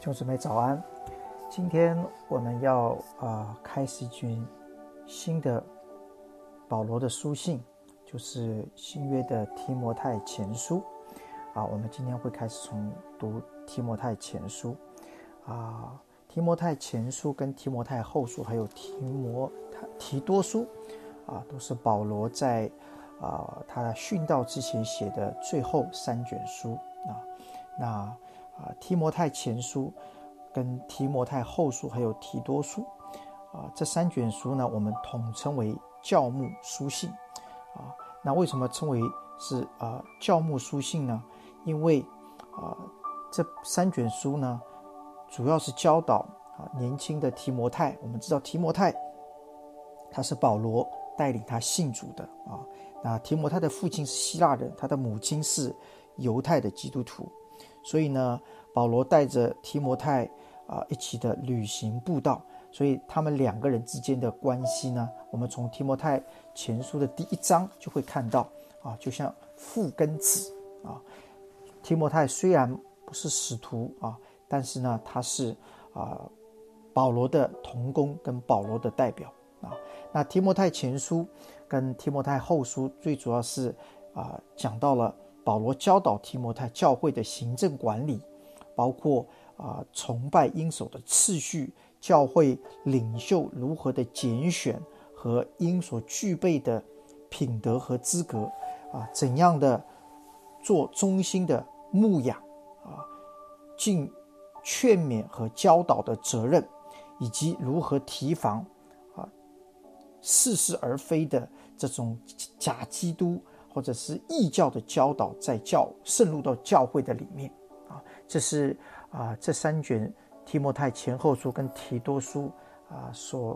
弟兄姊妹早安，今天我们要开始一卷新的保罗的书信，就是新约的提摩太前书我们今天会开始从读提摩太前书提摩太前书跟提摩太后书还有提多书都是保罗在他殉道之前写的最后3卷书提摩太前书跟提摩太后书还有提多书这3卷书呢，我们统称为教牧书信那为什么称为是教牧书信呢？因为这3卷书呢，主要是教导年轻的提摩太。我们知道提摩太他是保罗带领他信主的那提摩太的父亲是希腊人，他的母亲是犹太的基督徒，所以呢，保罗带着提摩太一起的旅行布道，所以他们2个人之间的关系呢，我们从提摩太前书的第1章就会看到就像父跟子提摩太虽然不是使徒但是呢，他是保罗的同工跟保罗的代表那提摩太前书跟提摩太后书最主要是讲到了保罗教导提摩太教会的行政管理，包括崇拜应守的次序，教会领袖如何的拣选和应所具备的品德和资格怎样的做忠心的牧养尽劝勉和教导的责任，以及如何提防似是而非的这种假基督或者是异教的教导在渗入到教会的里面这是这3卷提摩太前后书跟提多书所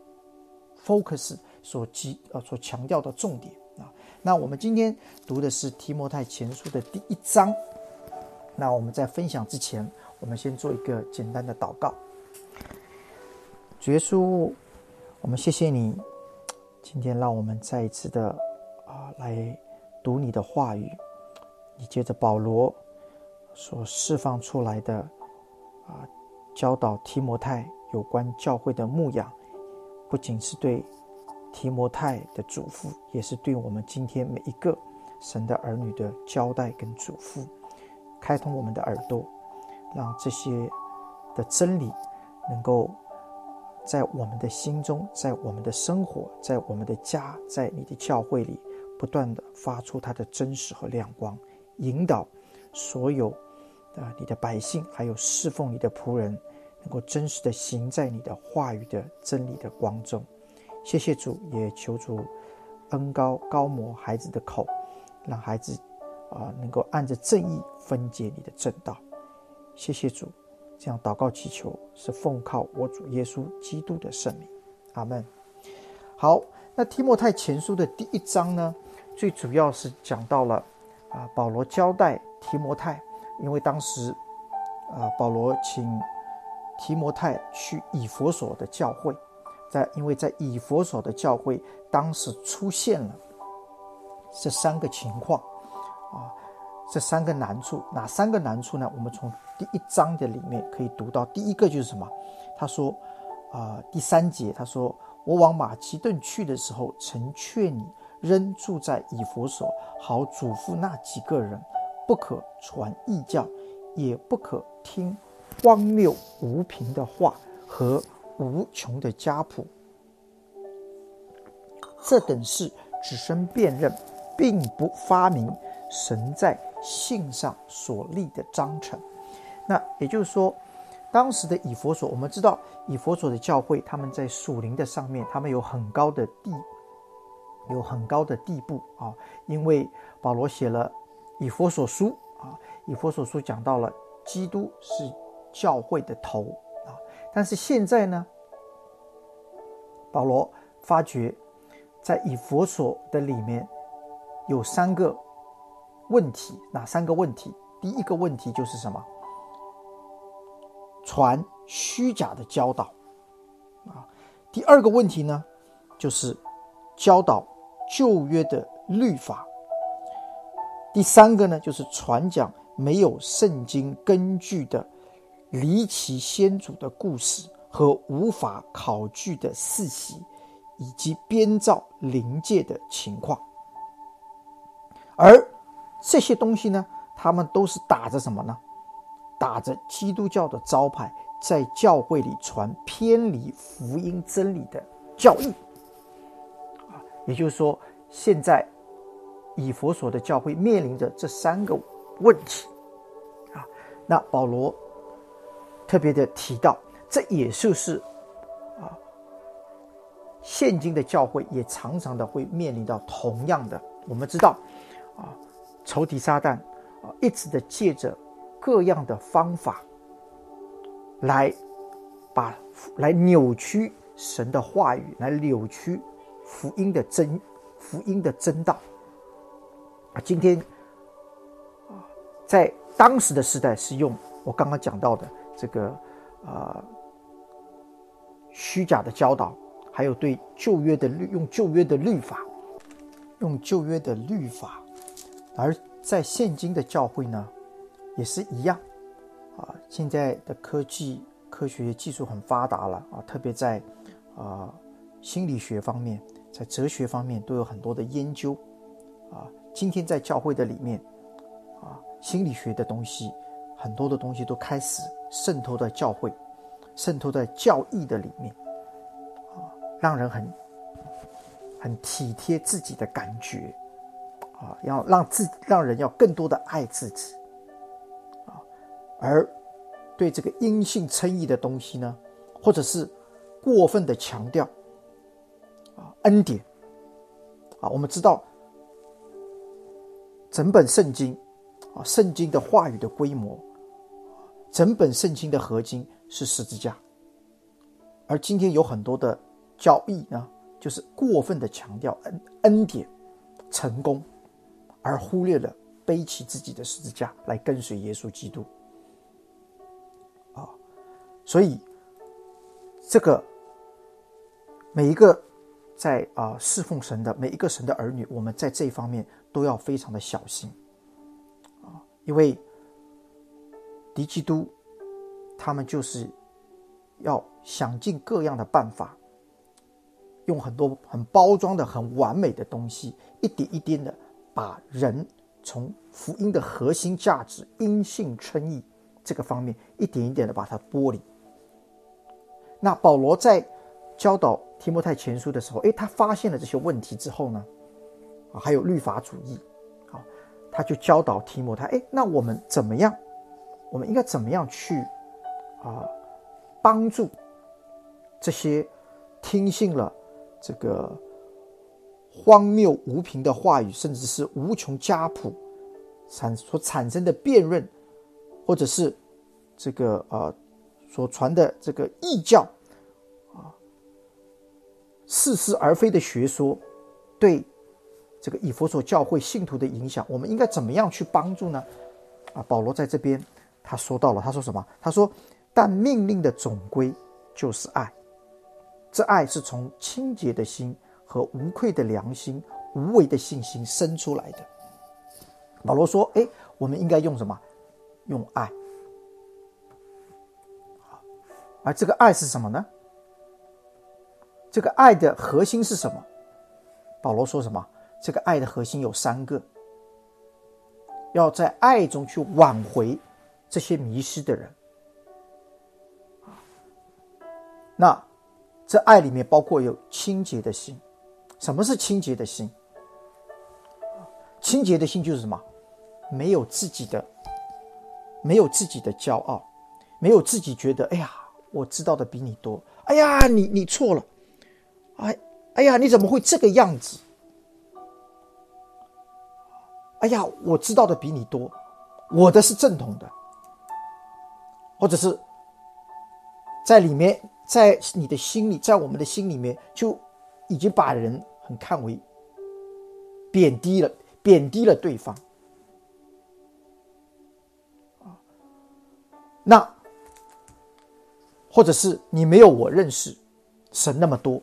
focus 所强调的重点那我们今天读的是提摩太前书的第1章。那我们在分享之前，我们先做一个简单的祷告。主耶稣，我们谢谢你今天让我们再一次的来读你的话语。你借着保罗所释放出来的教导提摩太有关教会的牧养，不仅是对提摩太的嘱咐，也是对我们今天每一个神的儿女的交代跟嘱咐。开通我们的耳朵，让这些的真理能够在我们的心中，在我们的生活，在我们的家，在你的教会里不断的发出它的真实和亮光，引导所有你的百姓还有侍奉你的仆人能够真实的行在你的话语的真理的光中。谢谢主，也求主恩高摩孩子的口，让孩子能够按着正义分解你的正道。谢谢主，这样祷告祈求是奉靠我主耶稣基督的圣名，阿们。好，那提摩太前书的第1章呢，最主要是讲到了保罗交代提摩太，因为当时保罗请提摩太去以弗所的教会，因为在以弗所的教会当时出现了这3个情况这3个难处。哪3个难处呢？我们从第1章的里面可以读到。第一个就是什么？他说第3节他说，我往马其顿去的时候，曾劝你仍住在以弗所，好嘱咐那几个人，不可传异教，也不可听荒谬无凭的话和无穷的家谱，这等事只生辩论，并不发明神在信上所立的章程。那也就是说，当时的以弗所，我们知道以弗所的教会，他们在属灵的上面，他们有很高的地步因为保罗写了以弗所书以弗所书讲到了基督是教会的头但是现在呢，保罗发觉在以弗所的里面有3个问题。哪3个问题？第一个问题就是什么？传虚假的教导第二个问题呢，就是教导旧约的律法。第3个呢，就是传讲没有圣经根据的离奇先祖的故事和无法考据的事实，以及编造灵界的情况。而这些东西呢，他们都是打着什么呢？打着基督教的招牌，在教会里传偏离福音真理的教义。也就是说，现在以弗所的教会面临着这3个问题。那保罗特别的提到，这也就是现今的教会也常常的会面临到同样的。我们知道仇敌撒旦一直的借着各样的方法来扭曲神的话语，来扭曲福音的真道。今天在当时的时代是用我刚刚讲到的这个虚假的教导，还有对旧约的用旧约的律法，而在现今的教会呢，也是一样现在的科学技术很发达了特别在心理学方面，在哲学方面都有很多的研究今天在教会的里面心理学的东西，很多的东西都开始渗透在教会，渗透在教义的里面让人很体贴自己的感觉要让人要更多的爱自己而对这个因信称义的东西呢，或者是过分的强调恩典我们知道整本圣经圣经的话语的规模，整本圣经的核心是十字架。而今天有很多的教义呢，就是过分的强调恩典成功，而忽略了背起自己的十字架来跟随耶稣基督所以这个每一个在侍奉神的每一个神的儿女，我们在这一方面都要非常的小心因为敌基督他们就是要想尽各样的办法，用很多很包装的很完美的东西，一点一点的把人从福音的核心价值因信称义这个方面一点一点的把它剥离。那保罗在教导提摩太前书的时候他发现了这些问题之后呢还有律法主义他就教导提摩太那我们应该怎么样去帮助这些听信了这个荒谬无凭的话语，甚至是无穷家谱所产生的辩论，或者是这个所传的这个异教似是而非的学说对这个以弗所教会信徒的影响，我们应该怎么样去帮助呢保罗在这边他说到了，他说什么？他说但命令的总归就是爱，这爱是从清洁的心和无愧的良心无为的信心生出来的。保罗说我们应该用什么？用爱。而这个爱是什么呢？这个爱的核心是什么？保罗说什么？这个爱的核心有3个，要在爱中去挽回这些迷失的人。那这爱里面包括有清洁的心。什么是清洁的心？清洁的心就是什么？没有自己的骄傲，没有自己觉得我知道的比你多，你错了，你怎么会这个样子？我知道的比你多，我的是正统的。或者是在里面，在你的心里，在我们的心里面，就已经把人很看为贬低了对方那或者是你没有我认识神那么多。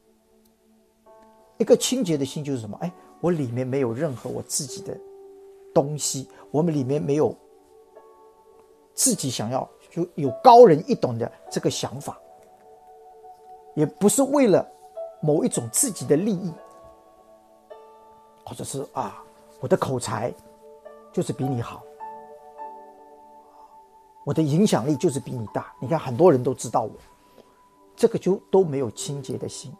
一个清洁的心就是什么？我里面没有任何我自己的东西，我们里面没有自己想要就有高人一等的这个想法，也不是为了某一种自己的利益，或者是我的口才就是比你好，我的影响力就是比你大，你看很多人都知道我，这个就都没有清洁的心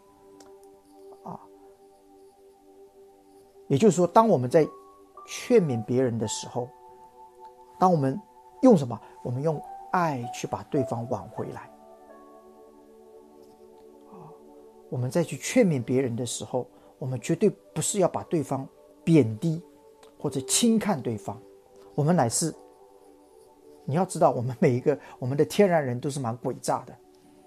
也就是说，当我们在劝勉别人的时候，当我们用什么？我们用爱去把对方挽回来。我们再去劝勉别人的时候，我们绝对不是要把对方贬低或者轻看对方，我们乃是，你要知道，我们每一个我们的天然人都是蛮诡诈的，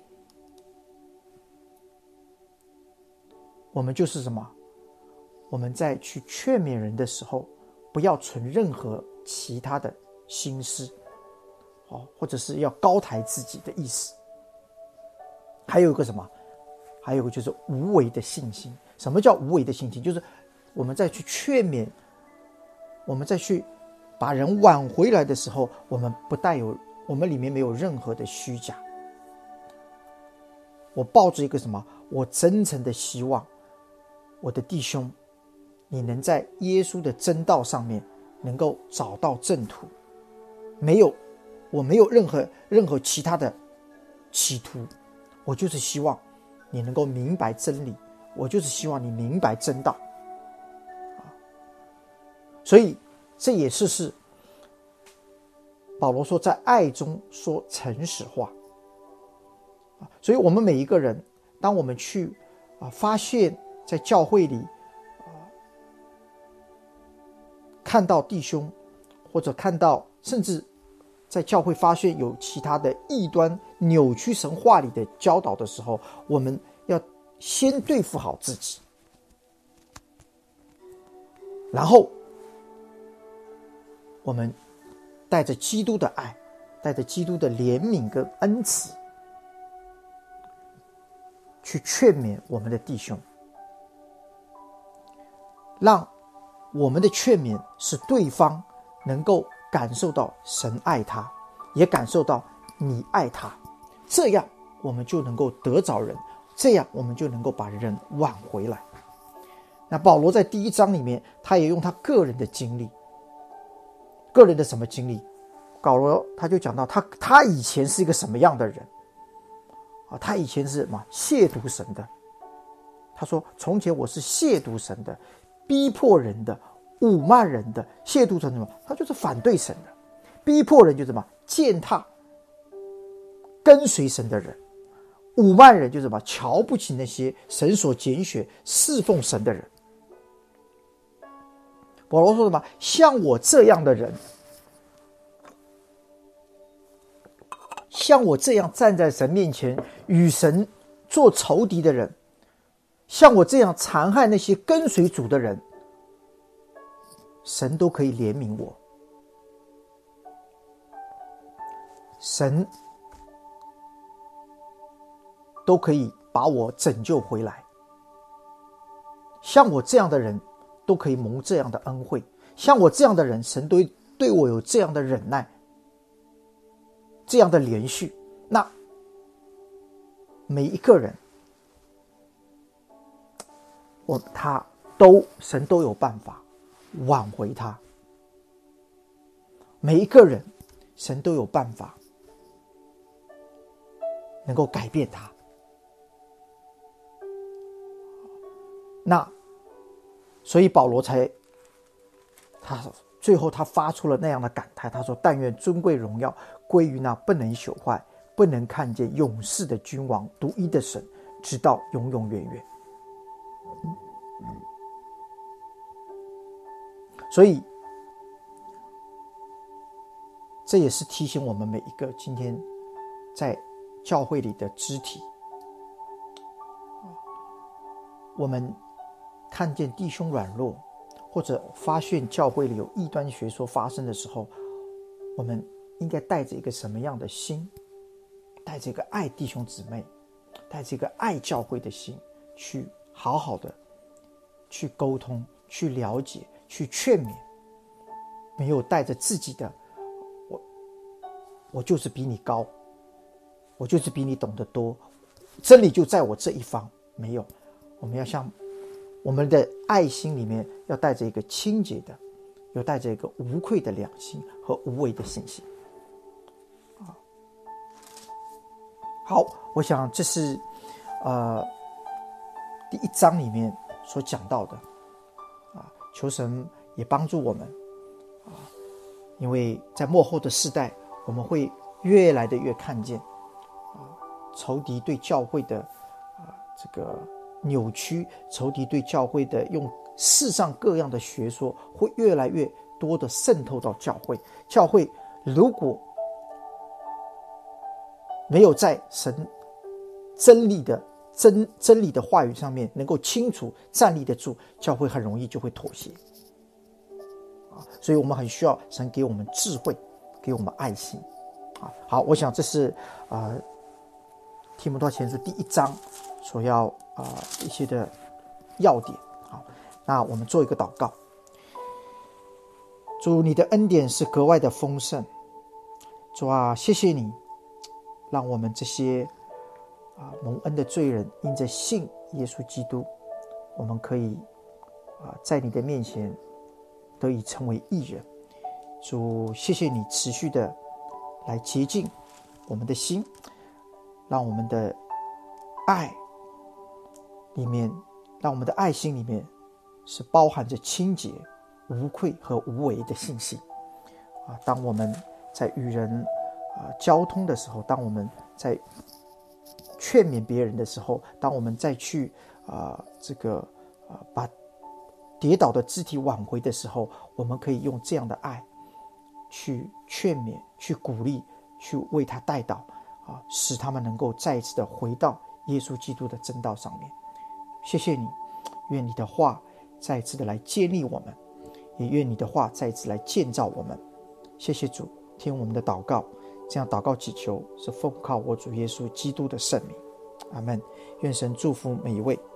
我们就是什么？我们在去劝勉人的时候，不要存任何其他的心思，或者是要高抬自己的意思。还有一个什么？还有一个就是无为的信心。什么叫无为的信心？就是我们在去劝勉，我们再去把人挽回来的时候，我们我们里面没有任何的虚假。我抱着一个什么？我真诚的希望我的弟兄，你能在耶稣的真道上面能够找到正途，我没有任何其他的企图，我就是希望你能够明白真理，我就是希望你明白真道。所以这也是保罗说在爱中说诚实话。所以我们每一个人，当我们去发现在教会里看到弟兄，或者看到甚至在教会发现有其他的异端扭曲神话里的教导的时候，我们要先对付好自己，然后我们带着基督的爱，带着基督的怜悯跟恩慈，去劝勉我们的弟兄，让我们的劝勉使对方能够感受到神爱他，也感受到你爱他，这样我们就能够得着人，这样我们就能够把人挽回来。那保罗在第1章里面，他也用他个人的经历，个人的什么经历？保罗他就讲到他以前是一个什么样的人他以前是什么？亵渎神的。他说从前我是亵渎神的，逼迫人的，侮慢人的。亵渎神什么？他就是反对神的。逼迫人就是什么？践踏跟随神的人。侮慢人就是什么？瞧不起那些神所拣选侍奉神的人。保罗说什么？像我这样的人，像我这样站在神面前与神做仇敌的人，像我这样残害那些跟随主的人，神都可以怜悯我，神都可以把我拯救回来。像我这样的人都可以蒙这样的恩惠，像我这样的人，神都对我有这样的忍耐，这样的连续。那每一个人神都有办法挽回他，每一个人神都有办法能够改变他。那所以保罗最后他发出了那样的感叹，他说但愿尊贵荣耀归于那不能朽坏不能看见永世的君王独一的神，直到永永远远。所以这也是提醒我们每一个今天在教会里的肢体，我们看见弟兄软弱，或者发现教会里有异端学说发生的时候，我们应该带着一个什么样的心？带着一个爱弟兄姊妹，带着一个爱教会的心，去好好的去沟通，去了解，去劝勉，没有带着自己的我就是比你高，我就是比你懂得多，真理就在我这一方。没有，我们要像我们的爱心里面要带着一个清洁的，又带着一个无愧的良心和无为的信心。好，我想这是第1章里面所讲到的求神也帮助我们因为在末后的世代，我们会越来的越看见仇敌对教会的这个扭曲，仇敌对教会的用世上各样的学说会越来越多的渗透到教会。教会如果没有在神真理的话语上面能够清楚站立得住，教会很容易就会妥协所以我们很需要神给我们智慧，给我们爱心好，我想这是提摩太前书第1章所要一些的要点。好，那我们做一个祷告。主，你的恩典是格外的丰盛。主啊，谢谢你让我们这些蒙恩的罪人因着信耶稣基督，我们可以在你的面前得以成为义人。主，谢谢你持续的来洁净我们的心，让我们的爱里面，让我们的爱心里面是包含着清洁、无愧和无为的信心当我们在与人交通的时候，当我们在劝勉别人的时候，当我们再去把跌倒的肢体挽回的时候，我们可以用这样的爱去劝勉、去鼓励、去为他代祷使他们能够再一次的回到耶稣基督的真道上面。谢谢你，愿你的话再一次的来建立我们，也愿你的话再一次来建造我们。谢谢主，听我们的祷告，这样祷告祈求是奉靠我主耶稣基督的圣名，阿们。愿神祝福每一位。